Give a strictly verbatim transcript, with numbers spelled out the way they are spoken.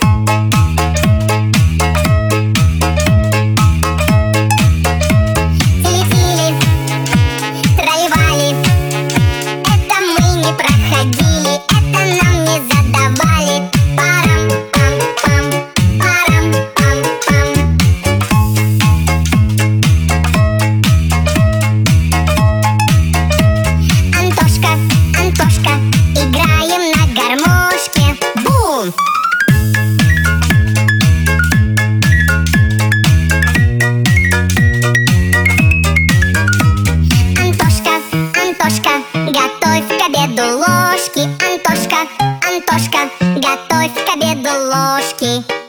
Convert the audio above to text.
Тили-тили, трали-вали, это мы не проходили, это нам не задавали. Парам-пам-пам, парам-пам-пам. Антошка, Антошка, играем на гармошке. Бум! Антошка, Антошка, готовь к обеду ложки. Антошка, Антошка, готовь к обеду ложки.